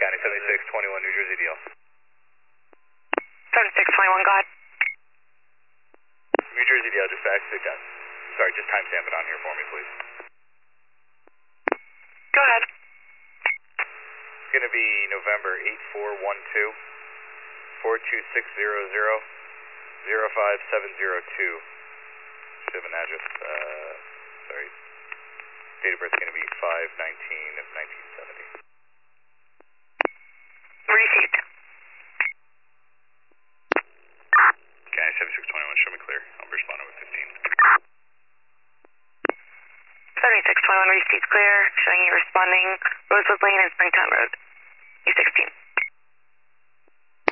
County 7621 New Jersey DL. 7621, go ahead. New Jersey DL, dispatch, sit down. Sorry, just timestamp it on here for me, please. Go ahead. It's going to be November 8412 42600 05702. Should have an address. Sorry. Date of birth is going to be 5/19 of 1970. Received. County 7621, show me clear. I'm responding with 15. 7621 received clear, showing you responding Rosewood Lane and Springtown Road. U16.